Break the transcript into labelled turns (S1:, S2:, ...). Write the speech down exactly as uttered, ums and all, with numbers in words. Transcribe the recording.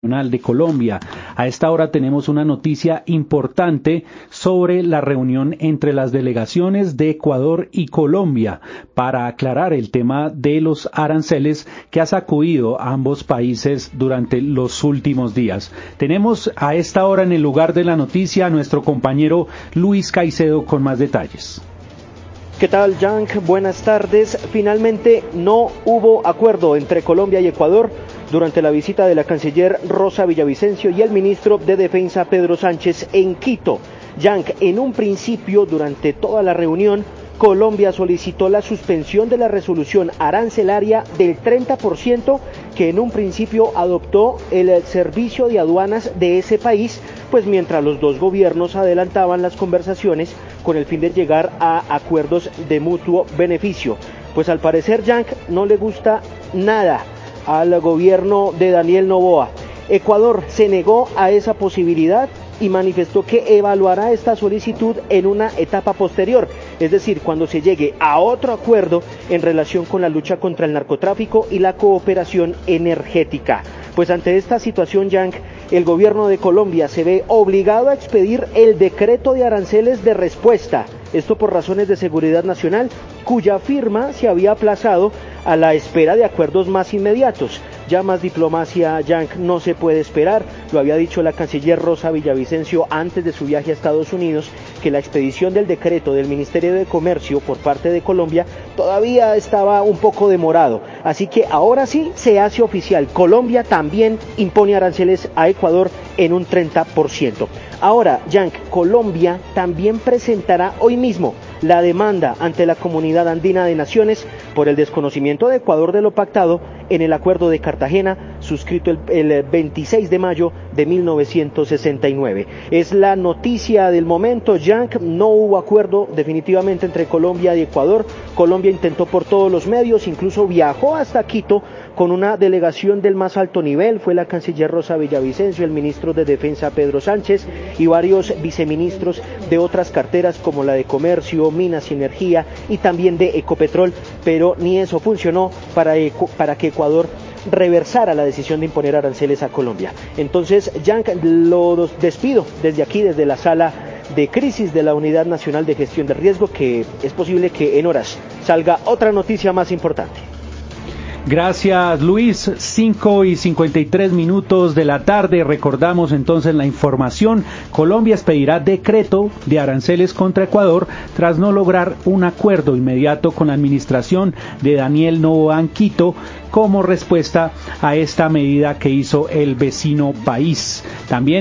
S1: de Colombia. A esta hora tenemos una noticia importante sobre la reunión entre las delegaciones de Ecuador y Colombia para aclarar el tema de los aranceles que ha sacudido a ambos países durante los últimos días. Tenemos a esta hora en el lugar de la noticia a nuestro compañero Luis Caicedo con más detalles.
S2: ¿Qué tal, Yank? Buenas tardes. Finalmente no hubo acuerdo entre Colombia y Ecuador durante la visita de la canciller Rosa Villavicencio y el ministro de Defensa Pedro Sánchez en Quito. Yank, en un principio, durante toda la reunión, Colombia solicitó la suspensión de la resolución arancelaria del treinta por ciento que en un principio adoptó el servicio de aduanas de ese país, pues mientras los dos gobiernos adelantaban las conversaciones con el fin de llegar a acuerdos de mutuo beneficio. Pues al parecer, Yank, no le gusta nada al gobierno de Daniel Noboa. Ecuador se negó a esa posibilidad y manifestó que evaluará esta solicitud en una etapa posterior, es decir, cuando se llegue a otro acuerdo en relación con la lucha contra el narcotráfico y la cooperación energética. Pues ante esta situación, Yank, el gobierno de Colombia se ve obligado a expedir el decreto de aranceles de respuesta, esto por razones de seguridad nacional, cuya firma se había aplazado a la espera de acuerdos más inmediatos. Ya más diplomacia, Yank, no se puede esperar. Lo había dicho la canciller Rosa Villavicencio antes de su viaje a Estados Unidos, que la expedición del decreto del Ministerio de Comercio por parte de Colombia todavía estaba un poco demorado. Así que ahora sí se hace oficial. Colombia también impone aranceles a Ecuador en un treinta por ciento. Ahora, Yank, Colombia también presentará hoy mismo la demanda ante la Comunidad Andina de Naciones por el desconocimiento de Ecuador de lo pactado en el Acuerdo de Cartagena, suscrito el, el veintiséis de mayo de mil novecientos sesenta y nueve. Es la noticia del momento, Yank. No hubo acuerdo definitivamente entre Colombia y Ecuador. Colombia intentó por todos los medios, incluso viajó hasta Quito con una delegación del más alto nivel. Fue la canciller Rosa Villavicencio, el ministro de Defensa Pedro Sánchez y varios viceministros de otras carteras como la de Comercio, Minas y Energía y también de Ecopetrol, pero ni eso funcionó para, Eco, para que Ecuador reversara la decisión de imponer aranceles a Colombia. Entonces, Yank, lo despido desde aquí, desde la sala de crisis de la Unidad Nacional de Gestión de Riesgo, que es posible que en horas salga otra noticia más importante.
S1: Gracias, Luis. cinco y cincuenta y tres minutos de la tarde. Recordamos entonces la información. Colombia expedirá decreto de aranceles contra Ecuador tras no lograr un acuerdo inmediato con la administración de Daniel Noboa en Quito como respuesta a esta medida que hizo el vecino país. También